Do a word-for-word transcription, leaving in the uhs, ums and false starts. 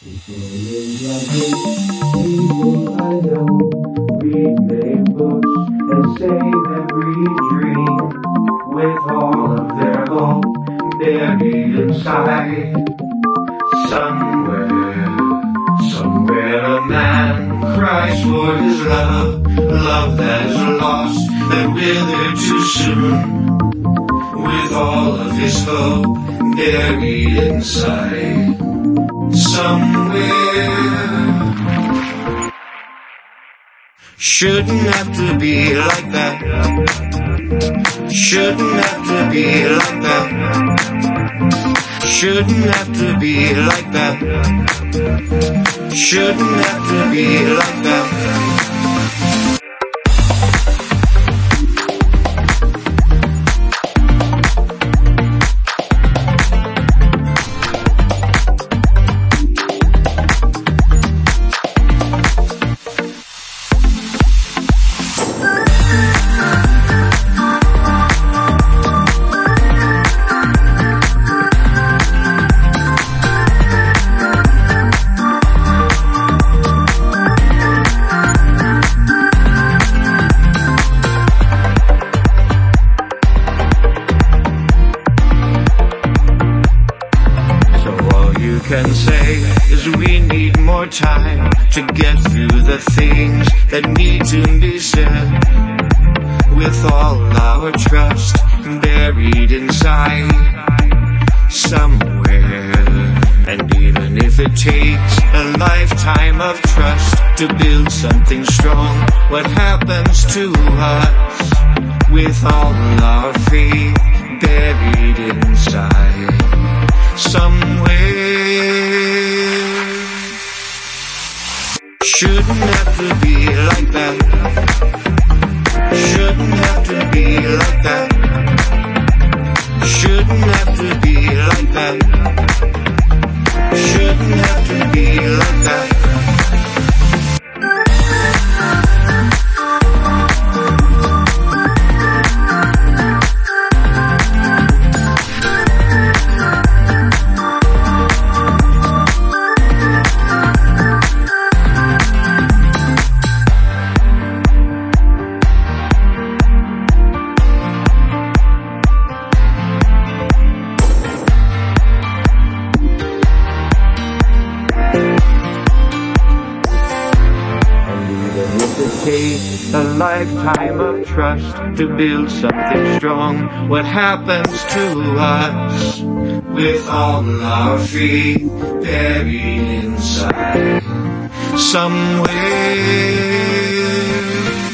People like me, people I know, read their books and save every dream, with all of their hope buried inside. Somewhere, somewhere a man cries for his love, love that is lost, that withered too soon, with all of his hope buried inside. Somewhere shouldn't have to be like that. Shouldn't have to be like that. Shouldn't have to be like that. Shouldn't have to be like that. Can say is we need more time to get through the things that need to be said, with all our trust buried inside somewhere. And even if it takes a lifetime of trust to build something strong, what happens to us with all our faith buried inside somewhere? Shouldn't have to be like that. Shouldn't have to be like that. Shouldn't have to be like that. Shouldn't have to be like that. A lifetime of trust to build something strong, what happens to us with all our faith buried inside somewhere?